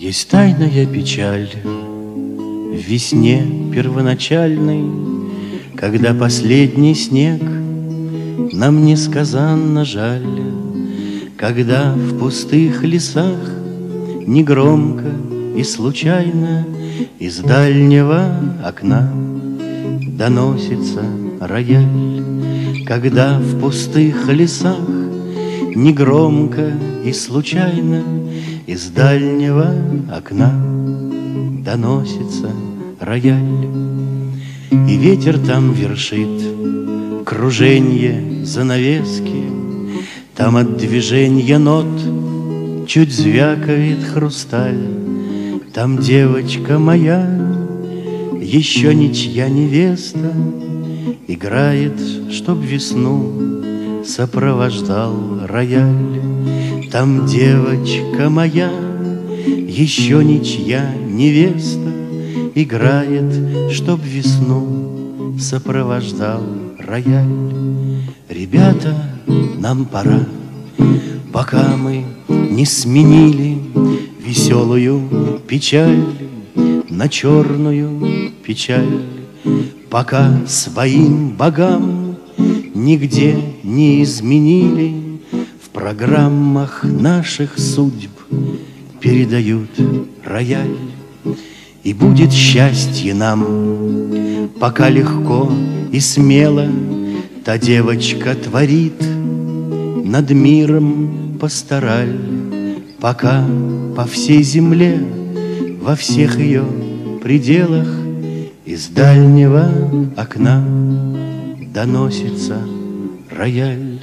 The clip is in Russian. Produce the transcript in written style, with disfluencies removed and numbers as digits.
Есть тайная печаль в весне первоначальной, когда последний снег нам несказанно жаль, когда в пустых лесах негромко и случайно из дальнего окна доносится рояль, когда в пустых лесах негромко и случайно из дальнего окна доносится рояль. И ветер там вершит круженье занавески, там от движения нот чуть звякает хрусталь. Там девочка моя, еще ничья невеста, играет, чтоб весну сопровождал рояль. Там девочка моя, еще ничья невеста, играет, чтоб весну сопровождал рояль. Ребята, нам пора, пока мы не сменили веселую печаль на черную печаль, пока своим богам нигде не изменили, в программах наших судьб передают рояль. И будет счастье нам, пока легко и смело та девочка творит над миром пастораль, пока по всей земле, во всех ее пределах из дальнего окна доносится рояль.